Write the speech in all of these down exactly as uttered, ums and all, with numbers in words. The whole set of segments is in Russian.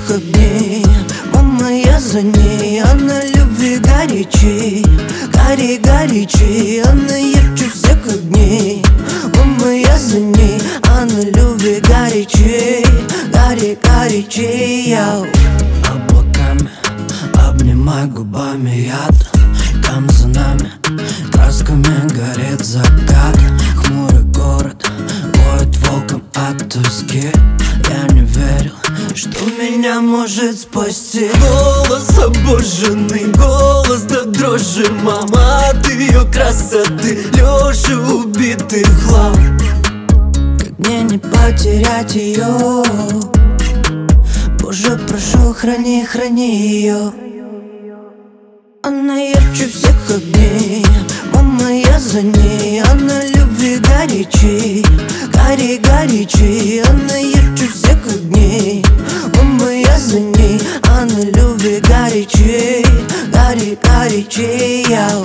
всех огней. Мама, я за ней, она любви горячей. Гори, горячей, она ярче всех огней. Мама, я за ней, она любви горячей. Гори, горячей, яу. Облаками обнимай губами яд. Там за нами красками горит закат. Хмурый город воет волком от тоски. Я не верил, что меня может спасти. Голос обожженный, голос до дрожи. Мама, от ее красоты Леша убитый в хлам. Как мне не потерять ее? Боже, прошу, храни, храни ее. Она ярче всех огней. Мама, я за ней, она любви горячей. Гори, горячей, она ярче всех огней. Мама, я за ней, она любви горячей. Гори, горячей, яу.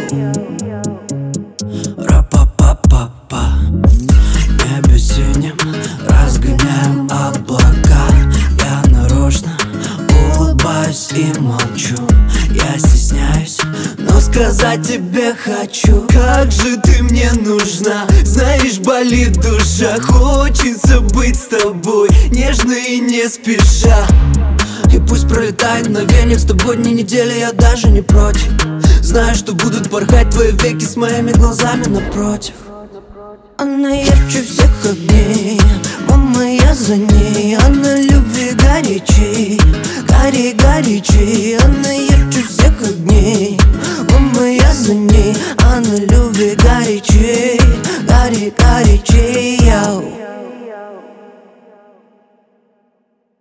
Ра-па-па-па-па. В небе синим разгоняем облака. Я нарочно улыбаюсь и молчу. Я стесняюсь, но сказать тебе хочу. Как же ты мне нужна, знаешь, болит душа. Хочется быть с тобой, нежно и не спеша. И пусть пролетает мгновение, с тобой дни недели, я даже не против. Знаю, что будут порхать твои веки с моими глазами напротив. Она ярче всех огней. Мама, я за ней, она любви горячей. Гори, горячей, она ярче всех огней. Мама, я за ней, она любви горячей. Гори, горячей, яу.